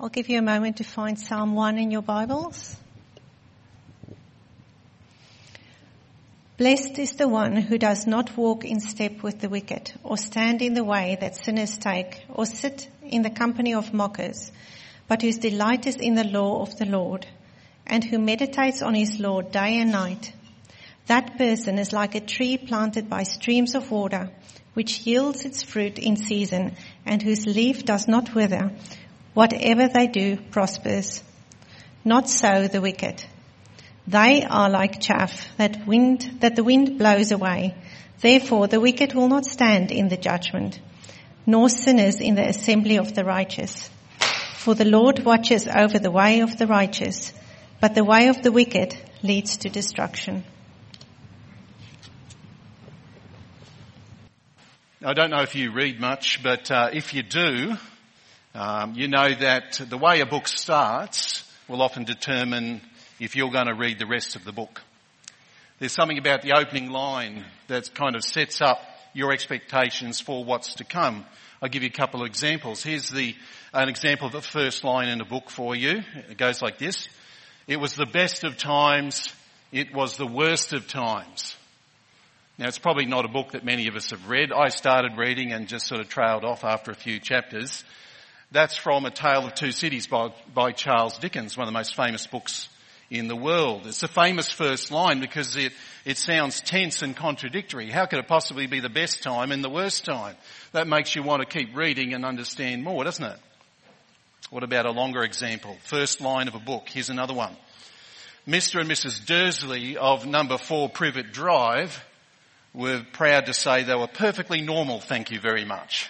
I'll give you a moment to find Psalm 1 in your Bibles. Blessed is the one who does not walk in step with the wicked, or stand in the way that sinners take, or sit in the company of mockers, but whose delight is in the law of the Lord, and who meditates on his law day and night. That person is like a tree planted by streams of water, which yields its fruit in season, and whose leaf does not wither. Whatever they do prospers. Not so the wicked. They are like chaff that the wind blows away. Therefore the wicked will not stand in the judgment, nor sinners in the assembly of the righteous. For the Lord watches over the way of the righteous, but the way of the wicked leads to destruction. I don't know if you read much, but if you do, you know that the way a book starts will often determine if you're going to read the rest of the book. There's something about the opening line that kind of sets up your expectations for what's to come. I'll give you a couple of examples. Here's an example of the first line in a book for you. It goes like this. It was the best of times. It was the worst of times. Now, it's probably not a book that many of us have read. I started reading and just sort of trailed off after a few chapters. That's from A Tale of Two Cities by Charles Dickens, one of the most famous books in the world. It's a famous first line because it sounds tense and contradictory. How could it possibly be the best time and the worst time? That makes you want to keep reading and understand more, doesn't it? What about a longer example? First line of a book. Here's another one. Mr. and Mrs. Dursley of number 4 Privet Drive were proud to say they were perfectly normal, thank you very much.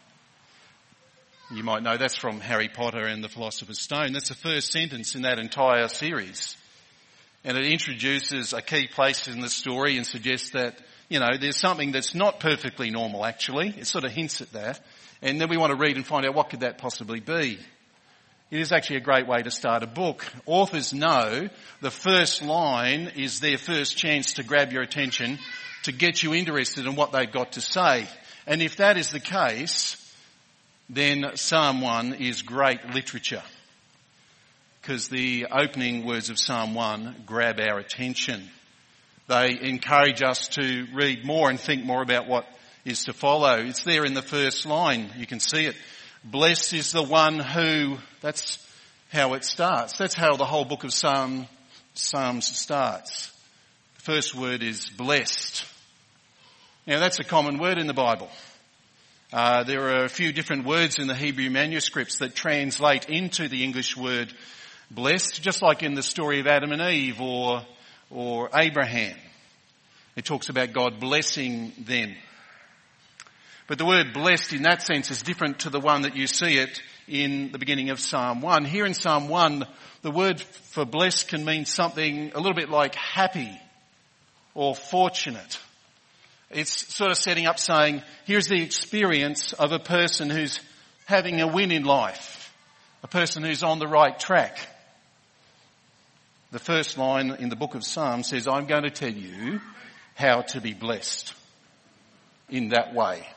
You might know that's from Harry Potter and the Philosopher's Stone. That's the first sentence in that entire series. And it introduces a key place in the story and suggests that, there's something that's not perfectly normal actually. It sort of hints at that. And then we want to read and find out what could that possibly be. It is actually a great way to start a book. Authors know the first line is their first chance to grab your attention, to get you interested in what they've got to say. And if that is the case, then Psalm 1 is great literature. Because the opening words of Psalm 1 grab our attention. They encourage us to read more and think more about what is to follow. It's there in the first line. You can see it. Blessed is the one who, that's how it starts. That's how the whole book of Psalms starts. The first word is blessed. Now that's a common word in the Bible. There are a few different words in the Hebrew manuscripts that translate into the English word blessed, just like in the story of Adam and Eve or Abraham. It talks about God blessing them. But the word blessed in that sense is different to the one that you see it in the beginning of Psalm 1. Here in Psalm 1, the word for blessed can mean something a little bit like happy or fortunate. It's sort of setting up saying, here's the experience of a person who's having a win in life, a person who's on the right track. The first line in the book of Psalms says, I'm going to tell you how to be blessed in that way.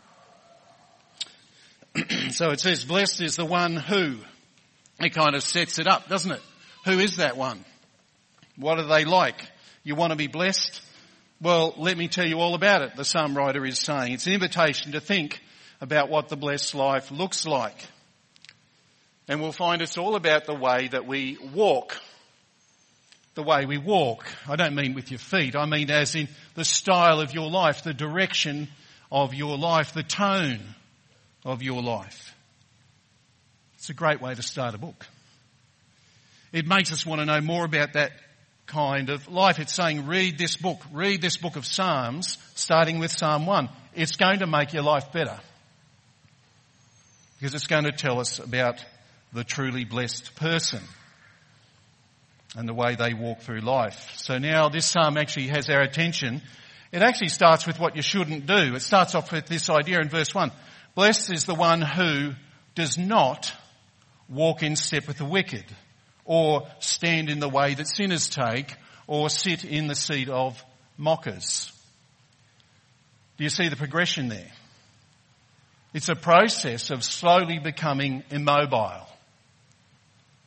So it says, blessed is the one who. It kind of sets it up, doesn't it? Who is that one? What are they like? You want to be blessed? Well, let me tell you all about it, the psalm writer is saying. It's an invitation to think about what the blessed life looks like. And we'll find it's all about the way that we walk. The way we walk. I don't mean with your feet. I mean as in the style of your life, the direction of your life, the tone of your life. It's a great way to start a book. It makes us want to know more about that kind of life. It's saying read this book of Psalms, starting with Psalm 1. It's going to make your life better. Because it's going to tell us about the truly blessed person and the way they walk through life. So now this psalm actually has our attention. It actually starts with what you shouldn't do. It starts off with this idea in verse 1. Blessed is the one who does not walk in step with the wicked, or stand in the way that sinners take, or sit in the seat of mockers. Do you see the progression there? It's a process of slowly becoming immobile.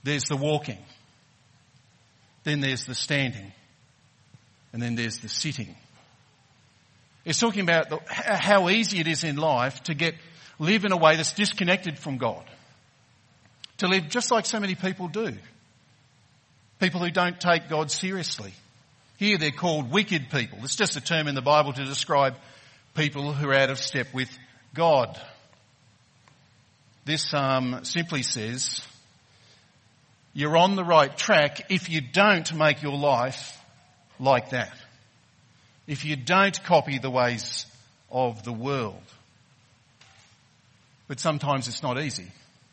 There's the walking. Then there's the standing. And then there's the sitting. It's talking about how easy it is in life to live in a way that's disconnected from God. To live just like so many people do. People who don't take God seriously. Here they're called wicked people. It's just a term in the Bible to describe people who are out of step with God. This psalm simply says, you're on the right track if you don't make your life like that. If you don't copy the ways of the world. But sometimes it's not easy.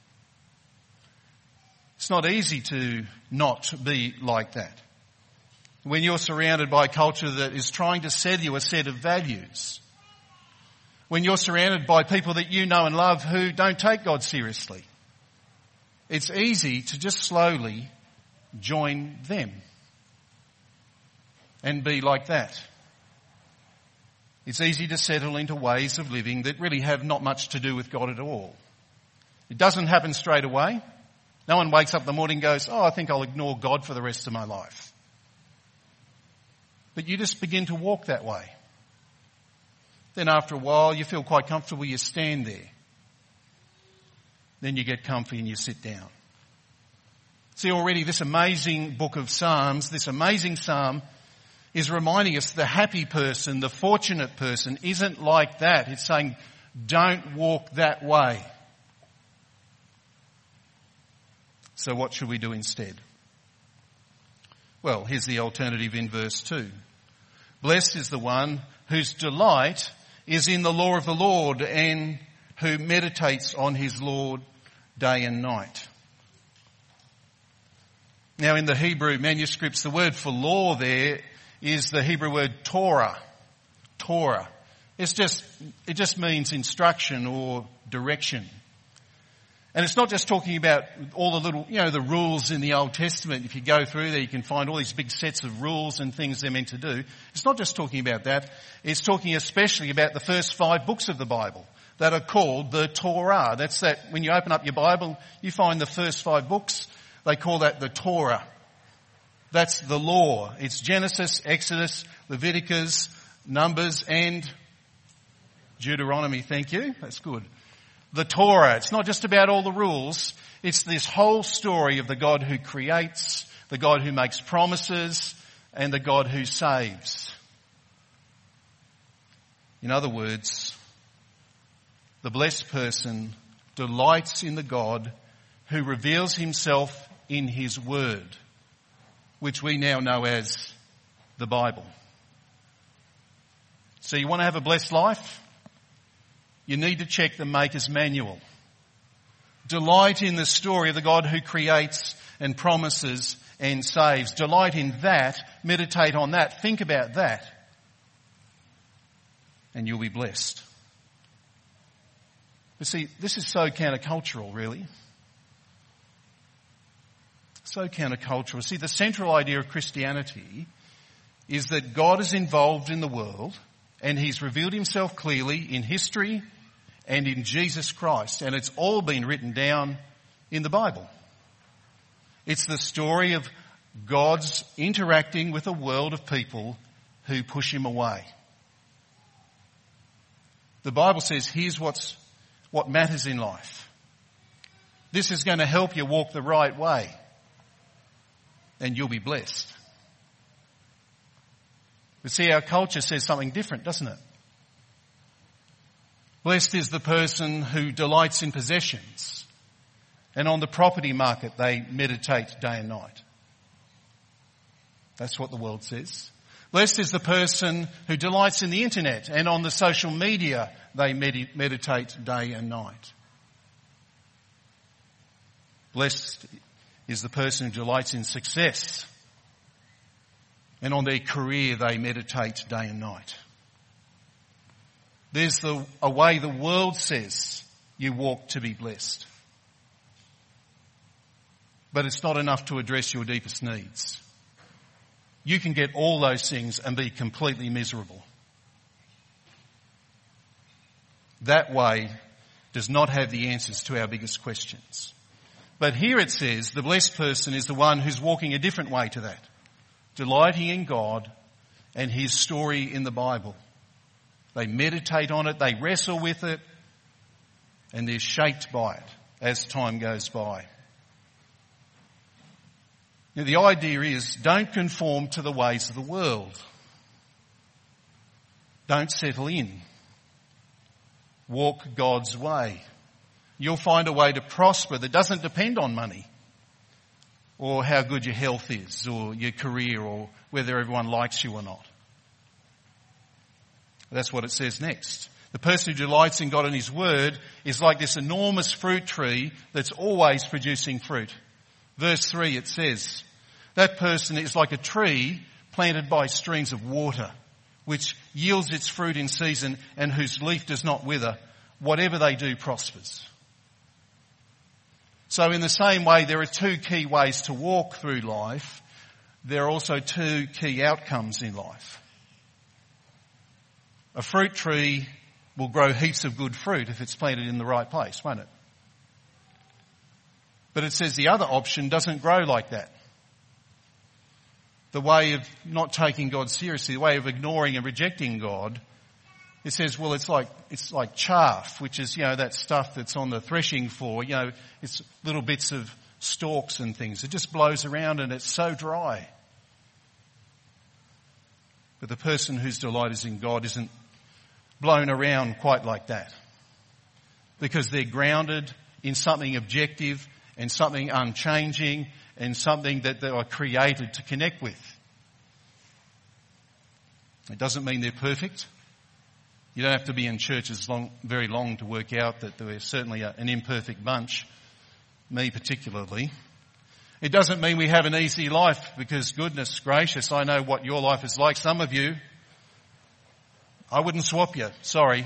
It's not easy to not be like that. When you're surrounded by a culture that is trying to sell you a set of values. When you're surrounded by people that you know and love who don't take God seriously. It's easy to just slowly join them. And be like that. It's easy to settle into ways of living that really have not much to do with God at all. It doesn't happen straight away. No one wakes up in the morning and goes, I think I'll ignore God for the rest of my life. But you just begin to walk that way. Then after a while you feel quite comfortable, you stand there. Then you get comfy and you sit down. See, already this amazing book of Psalms, this amazing psalm is reminding us the happy person, the fortunate person isn't like that. It's saying, don't walk that way. So what should we do instead? Well, here's the alternative in verse 2. Blessed is the one whose delight is in the law of the Lord and who meditates on his law day and night. Now in the Hebrew manuscripts, the word for law there is the Hebrew word Torah. Torah. It just means instruction or direction. And it's not just talking about all the little, the rules in the Old Testament. If you go through there, you can find all these big sets of rules and things they're meant to do. It's not just talking about that. It's talking especially about the first 5 books of the Bible that are called the Torah. That's that, when you open up your Bible, you find the first 5 books. They call that the Torah. That's the law. It's Genesis, Exodus, Leviticus, Numbers and Deuteronomy. Thank you. That's good. The Torah. It's not just about all the rules. It's this whole story of the God who creates, the God who makes promises, and the God who saves. In other words, the blessed person delights in the God who reveals himself in his word, which we now know as the Bible. So you want to have a blessed life? You need to check the Maker's Manual. Delight in the story of the God who creates and promises and saves. Delight in that. Meditate on that. Think about that. And you'll be blessed. But see, this is so countercultural, really. So countercultural. See, the central idea of Christianity is that God is involved in the world and he's revealed himself clearly in history and in Jesus Christ. And it's all been written down in the Bible. It's the story of God's interacting with a world of people who push him away. The Bible says, here's what matters in life. This is going to help you walk the right way. And you'll be blessed. But see, our culture says something different, doesn't it? Blessed is the person who delights in possessions. And on the property market, they meditate day and night. That's what the world says. Blessed is the person who delights in the internet. And on the social media, they meditate day and night. Blessed is the person who delights in success. And on their career, they meditate day and night. There's a way the world says you walk to be blessed. But it's not enough to address your deepest needs. You can get all those things and be completely miserable. That way does not have the answers to our biggest questions. But here it says the blessed person is the one who's walking a different way to that, delighting in God and his story in the Bible. They meditate on it, they wrestle with it, and they're shaped by it as time goes by. Now, the idea is don't conform to the ways of the world. Don't settle in. Walk God's way. You'll find a way to prosper that doesn't depend on money or how good your health is or your career or whether everyone likes you or not. That's what it says next. The person who delights in God and his word is like this enormous fruit tree that's always producing fruit. Verse 3, it says, that person is like a tree planted by streams of water, which yields its fruit in season and whose leaf does not wither. Whatever they do prospers. So in the same way, there are two key ways to walk through life. There are also two key outcomes in life. A fruit tree will grow heaps of good fruit if it's planted in the right place, won't it? But it says the other option doesn't grow like that. The way of not taking God seriously, the way of ignoring and rejecting God, it says, well, it's like chaff, which is, that stuff that's on the threshing floor, it's little bits of stalks and things. It just blows around and it's so dry. But the person whose delight is in God isn't blown around quite like that, because they're grounded in something objective and something unchanging and something that they are created to connect with. It doesn't mean they're perfect. You don't have to be in churches very long to work out that they're certainly an imperfect bunch, me particularly. It doesn't mean we have an easy life, because goodness gracious, I know what your life is like. Some of you, I wouldn't swap you, sorry.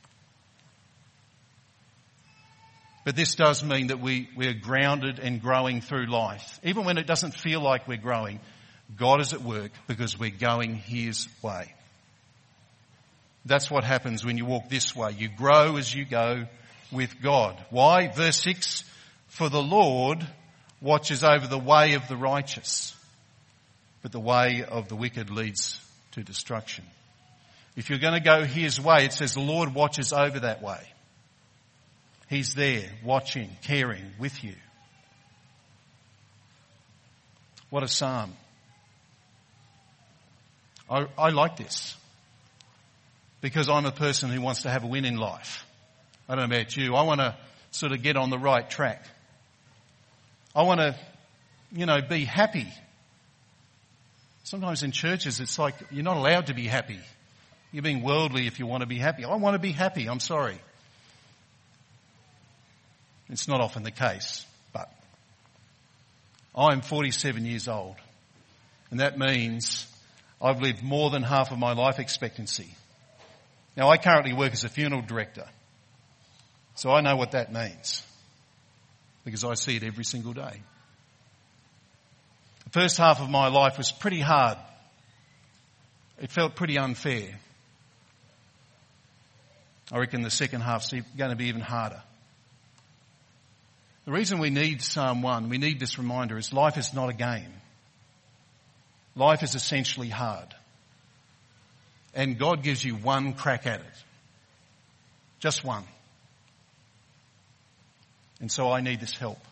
But this does mean that we're grounded and growing through life. Even when it doesn't feel like we're growing, God is at work because we're going his way. That's what happens when you walk this way. You grow as you go with God. Why? Verse 6, for the Lord watches over the way of the righteous, but the way of the wicked leads to destruction. If you're going to go his way, it says the Lord watches over that way. He's there, watching, caring with you. What a psalm. I like this, because I'm a person who wants to have a win in life. I don't know about you. I want to sort of get on the right track. I want to, be happy. Sometimes in churches it's like you're not allowed to be happy. You're being worldly if you want to be happy. I want to be happy, I'm sorry. It's not often the case, but I'm 47 years old, and that means I've lived more than half of my life expectancy. Now, I currently work as a funeral director, so I know what that means, because I see it every single day. The first half of my life was pretty hard. It felt pretty unfair. I reckon the second half's going to be even harder. The reason we need Psalm 1, we need this reminder, is life is not a game. Life is essentially hard. And God gives you one crack at it. Just one. And so I need this help.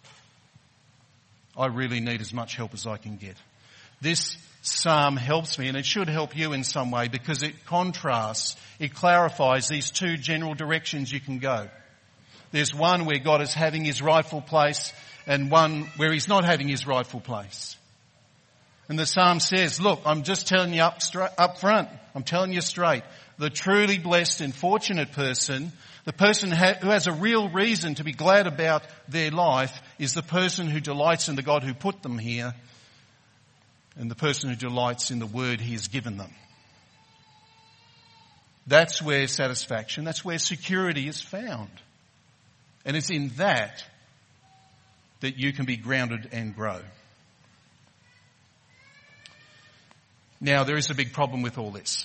I really need as much help as I can get. This psalm helps me, and it should help you in some way, because it contrasts, it clarifies these two general directions you can go. There's one where God is having his rightful place, and one where he's not having his rightful place. And the psalm says, look, I'm just telling you up front. I'm telling you straight. The truly blessed and fortunate person, the person who has a real reason to be glad about their life, is the person who delights in the God who put them here, and the person who delights in the word he has given them. That's where satisfaction, that's where security is found. And it's in that you can be grounded and grow. Now, there is a big problem with all this.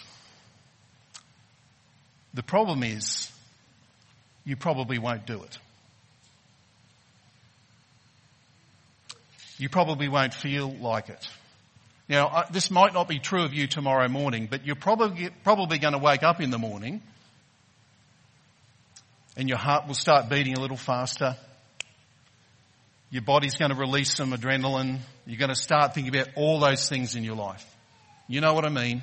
The problem is, you probably won't do it. you probably won't feel like it. Now, this might not be true of you tomorrow morning, but you're probably going to wake up in the morning and your heart will start beating a little faster. Your body's going to release some adrenaline. You're going to start thinking about all those things in your life. You know what I mean?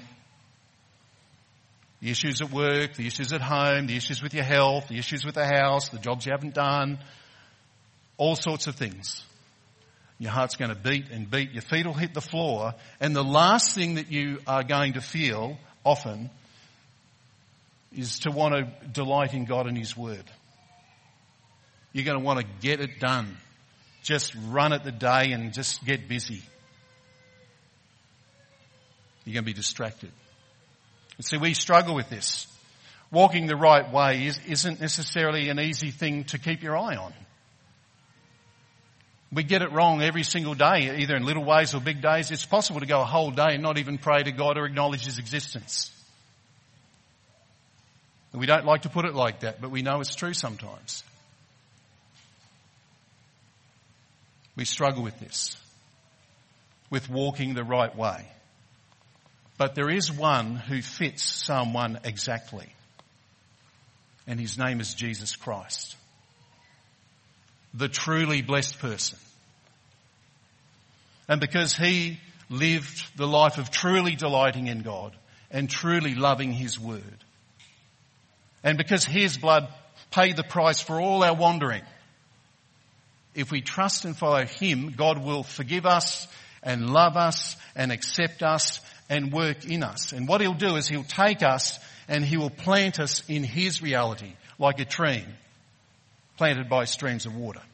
The issues at work, the issues at home, the issues with your health, the issues with the house, the jobs you haven't done, all sorts of things. Your heart's going to beat and beat. Your feet will hit the floor. And the last thing that you are going to feel often is to want to delight in God and His Word. You're going to want to get it done. Just run at the day and just get busy. You're going to be distracted. And see, we struggle with this. Walking the right way isn't necessarily an easy thing to keep your eye on. We get it wrong every single day, either in little ways or big days. It's possible to go a whole day and not even pray to God or acknowledge His existence. And we don't like to put it like that, but we know it's true sometimes. We struggle with this, with walking the right way. But there is one who fits Psalm 1 exactly. And His name is Jesus Christ. The truly blessed person. And because He lived the life of truly delighting in God and truly loving His Word. And because His blood paid the price for all our wandering. If we trust and follow Him, God will forgive us and love us and accept us and work in us. And what He'll do is He'll take us and He will plant us in His reality like a tree planted by streams of water.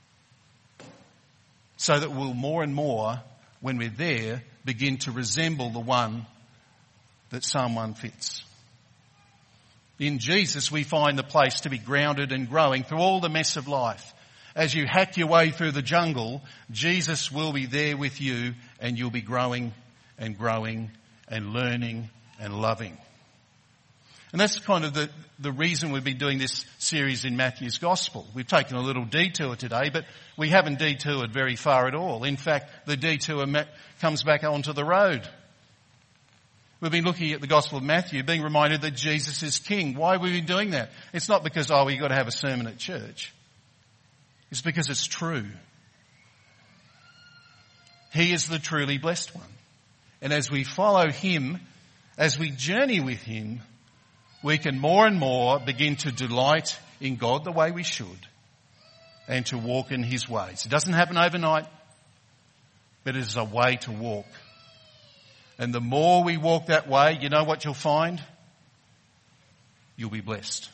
So that we'll more and more, when we're there, begin to resemble the one that Psalm 1 fits. In Jesus we find the place to be grounded and growing through all the mess of life. As you hack your way through the jungle, Jesus will be there with you and you'll be growing and growing and learning and loving. And that's kind of the reason we've been doing this series in Matthew's Gospel. We've taken a little detour today, but we haven't detoured very far at all. In fact, the detour comes back onto the road. We've been looking at the Gospel of Matthew, being reminded that Jesus is King. Why have we been doing that? It's not because, we've got to have a sermon at church. It's because it's true. He is the truly blessed one. And as we follow Him, as we journey with Him, we can more and more begin to delight in God the way we should and to walk in His ways. It doesn't happen overnight, but it is a way to walk. And the more we walk that way, you know what you'll find? You'll be blessed.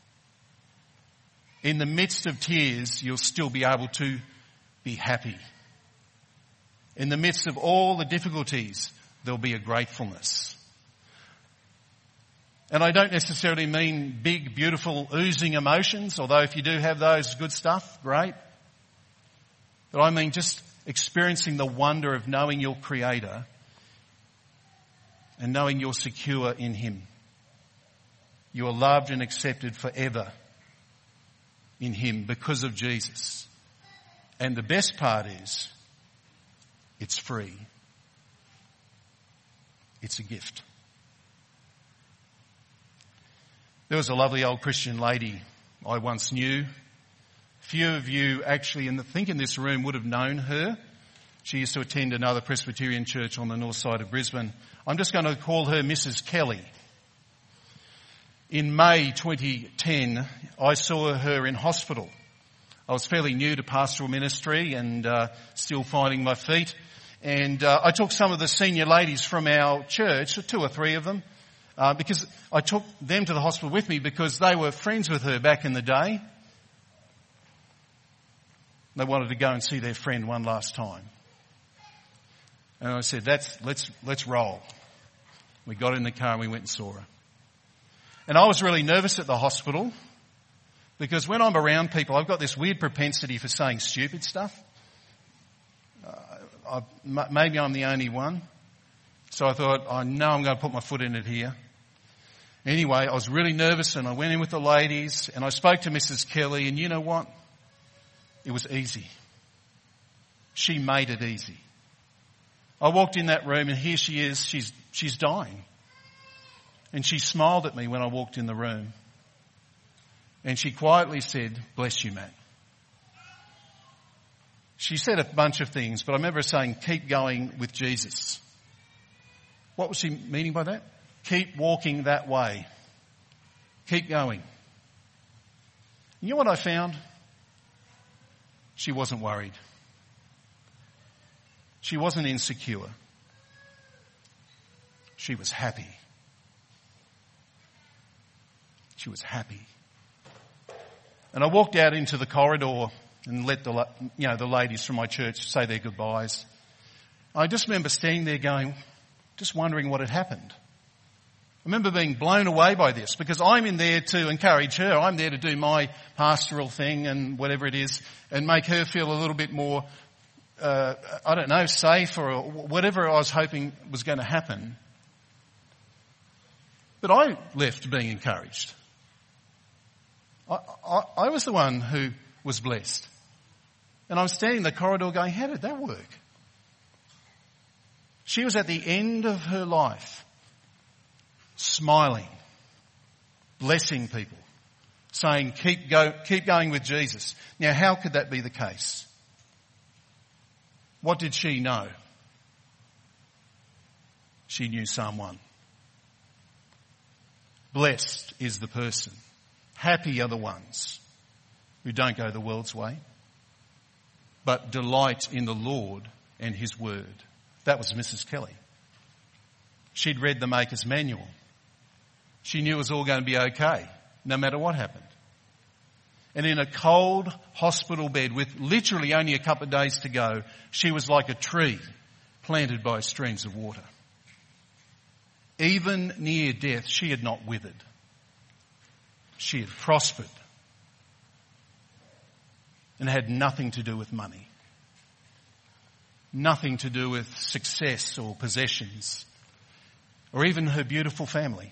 In the midst of tears, you'll still be able to be happy. In the midst of all the difficulties, there'll be a gratefulness. And I don't necessarily mean big, beautiful, oozing emotions, although if you do have those, good stuff, great. But I mean just experiencing the wonder of knowing your Creator and knowing you're secure in Him. You are loved and accepted forever in Him because of Jesus. And the best part is, it's free. It's a gift. There was a lovely old Christian lady I once knew. Few of you actually, in this room would have known her. She used to attend another Presbyterian church on the north side of Brisbane. I'm just going to call her Mrs. Kelly. In May 2010, I saw her in hospital. I was fairly new to pastoral ministry and still finding my feet. And I took some of the senior ladies from our church, 2 or 3 of them, because I took them to the hospital with me because they were friends with her back in the day. They wanted to go and see their friend one last time. And I said, let's roll. We got in the car and we went and saw her. And I was really nervous at the hospital because when I'm around people, I've got this weird propensity for saying stupid stuff. Maybe I'm the only one. So I thought, I know I'm going to put my foot in it here. Anyway, I was really nervous and I went in with the ladies and I spoke to Mrs. Kelly, and you know what? It was easy. She made it easy. I walked in that room and here she is, she's dying. And she smiled at me when I walked in the room. And she quietly said, "Bless you, Matt." She said a bunch of things, but I remember her saying, "Keep going with Jesus." What was she meaning by that? Keep walking that way. Keep going. You know what I found? She wasn't worried. She wasn't insecure. She was happy. She was happy. And I walked out into the corridor and let the ladies from my church say their goodbyes. I just remember standing there going, just wondering what had happened. I remember being blown away by this because I'm in there to encourage her. I'm there to do my pastoral thing and whatever it is and make her feel a little bit more, safe or whatever I was hoping was going to happen. But I left being encouraged. I was the one who was blessed. And I was standing in the corridor going, how did that work? She was at the end of her life, smiling, blessing people, saying, keep going with Jesus. Now, how could that be the case? What did she know? She knew Psalm 1. Blessed is the person. Happy are the ones who don't go the world's way, but delight in the Lord and his word. That was Mrs. Kelly. She'd read the Maker's Manual. She knew it was all going to be okay, no matter what happened. And in a cold hospital bed with literally only a couple of days to go, she was like a tree planted by streams of water. Even near death, she had not withered. She had prospered and had nothing to do with money. Nothing to do with success or possessions or even her beautiful family.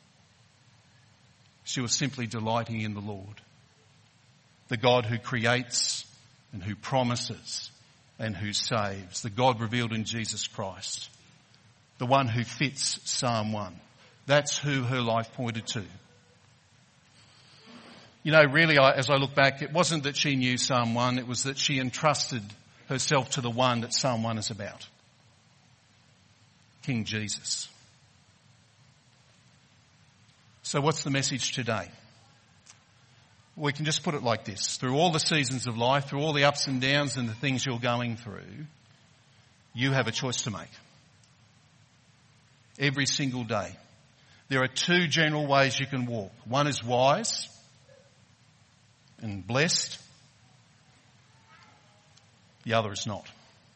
She was simply delighting in the Lord, the God who creates and who promises and who saves, the God revealed in Jesus Christ, the one who fits Psalm 1. That's who her life pointed to. You know, really, as I look back, it wasn't that she knew Psalm 1, it was that she entrusted herself to the one that Psalm 1 is about. King Jesus. So what's the message today? We can just put it like this. Through all the seasons of life, through all the ups and downs and the things you're going through, you have a choice to make. Every single day. There are two general ways you can walk. One is wise and blessed. The other is not.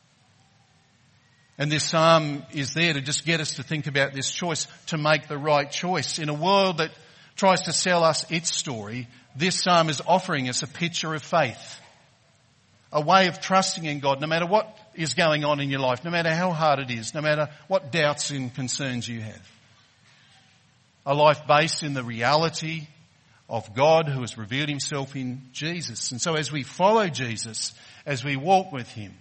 And this psalm is there to just get us to think about this choice, to make the right choice. In a world that tries to sell us its story, this psalm is offering us a picture of faith. A way of trusting in God, no matter what is going on in your life, no matter how hard it is, no matter what doubts and concerns you have. A life based in the reality of God who has revealed himself in Jesus. And so as we follow Jesus, as we walk with him,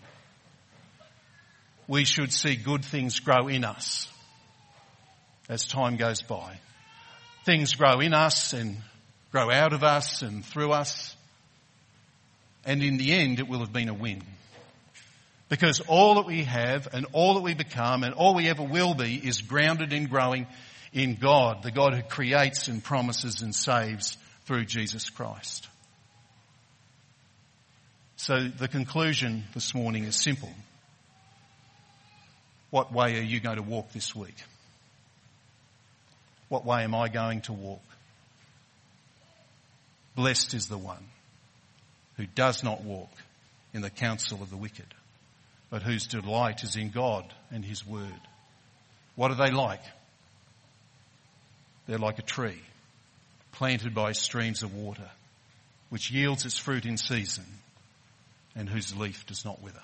we should see good things grow in us as time goes by. Things grow in us and grow out of us and through us. And in the end, it will have been a win. Because all that we have and all that we become and all we ever will be is grounded in growing in God, the God who creates and promises and saves through Jesus Christ. So the conclusion this morning is simple. What way are you going to walk this week? What way am I going to walk? Blessed is the one who does not walk in the counsel of the wicked, but whose delight is in God and his word. What are they like? They're like a tree planted by streams of water, which yields its fruit in season and whose leaf does not wither.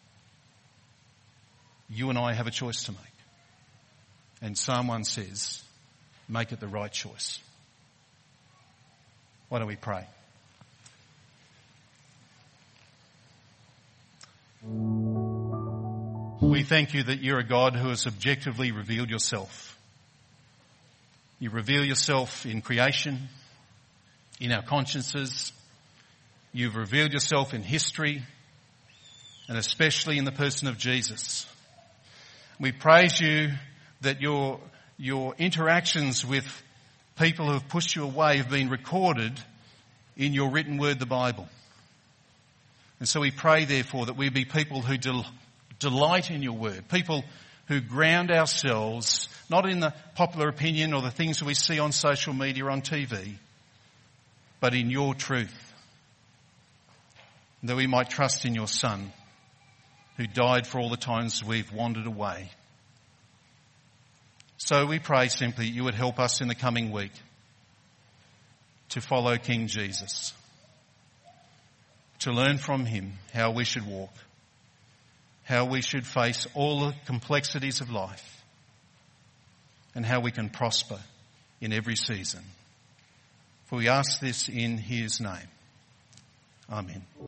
You and I have a choice to make. And Psalm 1 says, make it the right choice. Why don't we pray? we thank you that you're a God who has objectively revealed yourself. You reveal yourself in creation, in our consciences. You've revealed yourself in history, and especially in the person of Jesus. We praise you that your interactions with people who have pushed you away have been recorded in your written word, the Bible. And so we pray, therefore, that we be people who delight in your word, people who ground ourselves not in the popular opinion or the things that we see on social media or on TV, but in your truth, and that we might trust in your Son, who died for all the times we've wandered away. So we pray simply you would help us in the coming week to follow King Jesus, to learn from him how we should walk, how we should face all the complexities of life, and how we can prosper in every season. For we ask this in his name. Amen.